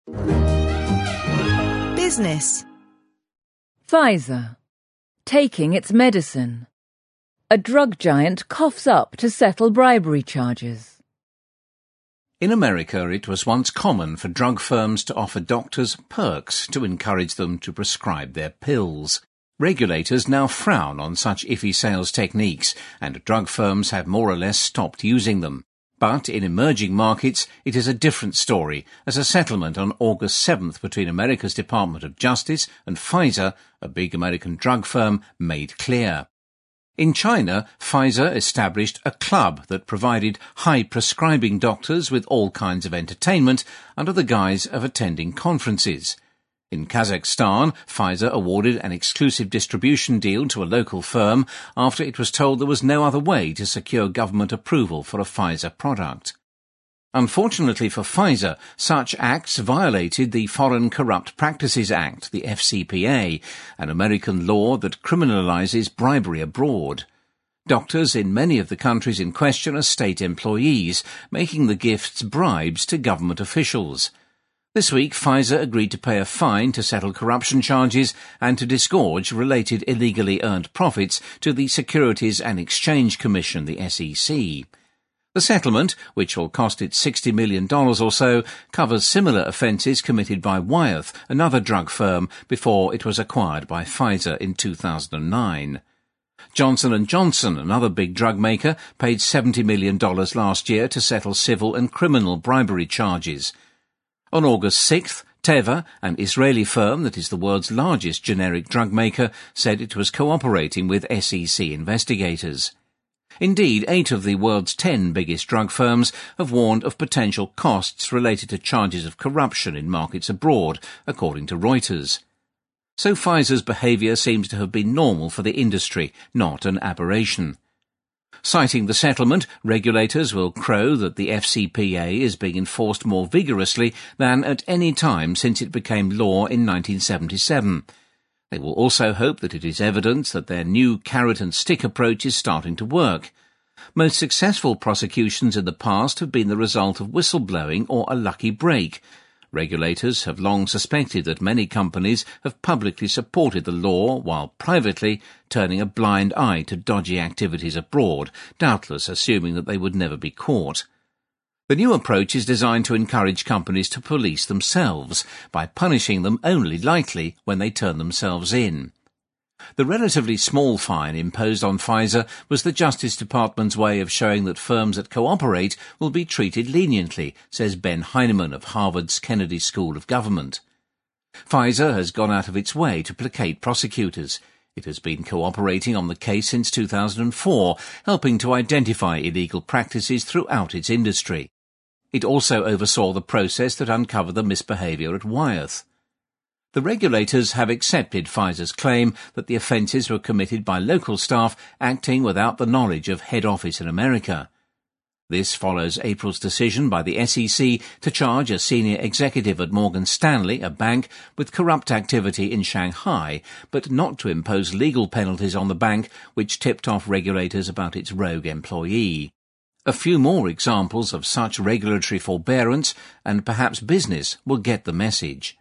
Business. Pfizer. Taking its medicine. A drug giant coughs up to settle bribery charges. In America, it was once common for drug firms to offer doctors perks to encourage them to prescribe their pills. Regulators now frown on such iffy sales techniques, and drug firms have more or less stopped using them. But in emerging markets, it is a different story, as a settlement on August 7th between America's Department of Justice and Pfizer, a big American drug firm, made clear. In China, Pfizer established a club that provided high-prescribing doctors with all kinds of entertainment under the guise of attending conferences. In Kazakhstan, Pfizer awarded an exclusive distribution deal to a local firm after it was told there was no other way to secure government approval for a Pfizer product. Unfortunately for Pfizer, such acts violated the Foreign Corrupt Practices Act, the FCPA, an American law that criminalizes bribery abroad. Doctors in many of the countries in question are state employees, making the gifts bribes to government officials. This week, Pfizer agreed to pay a fine to settle corruption charges and to disgorge related illegally earned profits to the Securities and Exchange Commission, the SEC. The settlement, which will cost it $60 million or so, covers similar offences committed by Wyeth, another drug firm, before it was acquired by Pfizer in 2009. Johnson & Johnson, another big drug maker, paid $70 million last year to settle civil and criminal bribery charges. On August 6th, Teva, an Israeli firm that is the world's largest generic drug maker, said it was cooperating with SEC investigators. Indeed, 8 of the world's 10 biggest drug firms have warned of potential costs related to charges of corruption in markets abroad, according to Reuters. So Pfizer's behaviour seems to have been normal for the industry, not an aberration. Citing the settlement, regulators will crow that the FCPA is being enforced more vigorously than at any time since it became law in 1977. They will also hope that it is evidence that their new carrot-and-stick approach is starting to work. Most successful prosecutions in the past have been the result of whistleblowing or a lucky break. Regulators have long suspected that many companies have publicly supported the law while privately turning a blind eye to dodgy activities abroad, doubtless assuming that they would never be caught. The new approach is designed to encourage companies to police themselves by punishing them only lightly when they turn themselves in. The relatively small fine imposed on Pfizer was the Justice Department's way of showing that firms that cooperate will be treated leniently, says Ben Heineman of Harvard's Kennedy School of Government. Pfizer has gone out of its way to placate prosecutors. It has been cooperating on the case since 2004, helping to identify illegal practices throughout its industry. It also oversaw the process that uncovered the misbehaviour at Wyeth. The regulators have accepted Pfizer's claim that the offences were committed by local staff acting without the knowledge of head office in America. This follows April's decision by the SEC to charge a senior executive at Morgan Stanley, a bank, with corrupt activity in Shanghai, but not to impose legal penalties on the bank, which tipped off regulators about its rogue employee. A few more examples of such regulatory forbearance, and perhaps business will get the message.